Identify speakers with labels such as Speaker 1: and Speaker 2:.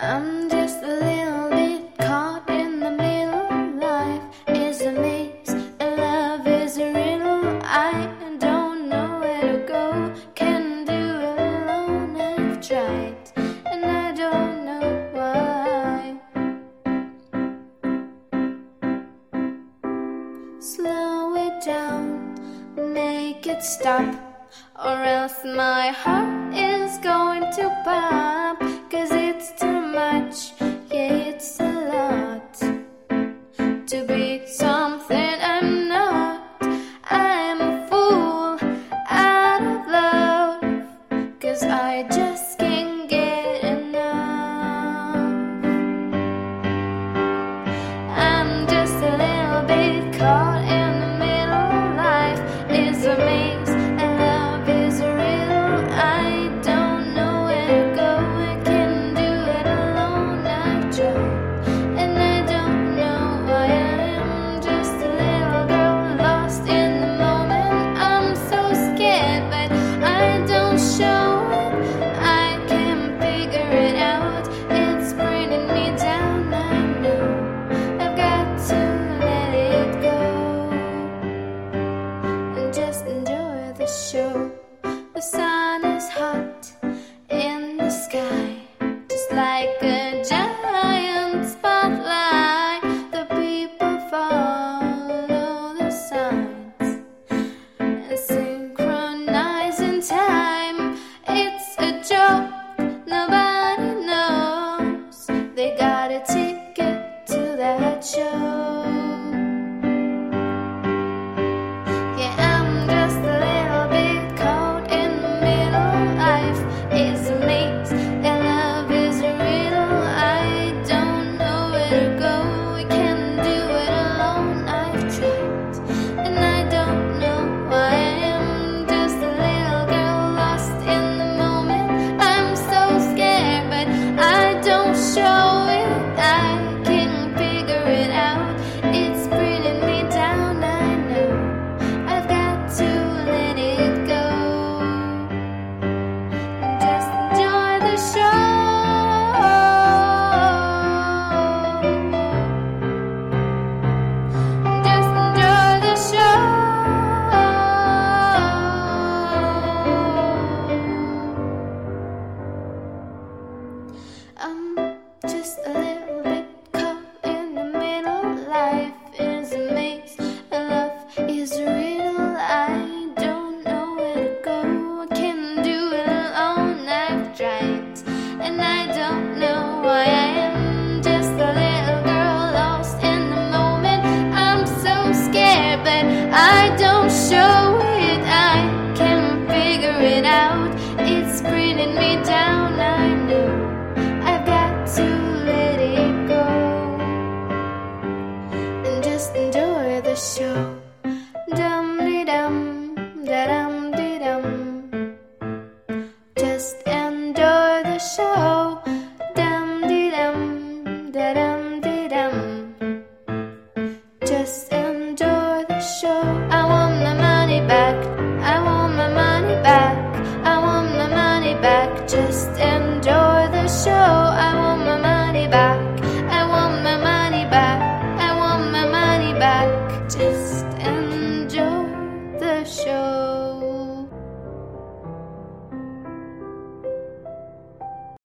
Speaker 1: I'm just a little bit caught in the middle. Life is a maze and love is a riddle. I don't know where to go, can do it alone. I've tried and I don't know why. Slow it down, make it stop, or else my heart is going to pop. 'Cause it's too much, yeah, it's a lot to be something I'm not. I'm a fool out of love, 'cause I just can't get enough. I'm just a little bit caught in the middle. Life is a maze and love is a riddle. I don't know where to go, I can't do it alone. I've tried and I don't know why. I'm just a little girl lost in the moment. I'm so scared but I don't show it. I can't figure it out, it's bringing me down. I know I've got to let it go and just enjoy the show. The sun is hot in the sky, just like a giant spotlight. The people follow the signs and synchronize in time. It's a joke, nobody knows they got a ticket to that show. Yeah, I'm just a little bit caught in the middle. Life is a maze and love is a riddle. I don't know where to go, I can't do it alone. I've tried and I don't know why. I'm just a little girl lost in the moment. I'm so scared but I don't show it. I can't figure it out, it's bringing me down. I know I've got to let it go and just enjoy the show. Just enjoy the show. I'm just a little bit caught in the middle. Life is a maze and love is a riddle. I don't know where to go, I can't do it alone. I've tried and I don't know why. I am just a little girl lost in the moment. I'm so scared but I don't show it. I can't figure it out, it's bringing me down. I know I've got to let it go and just enjoy the show. Dum-de-dum, da-dum-de-dum. Just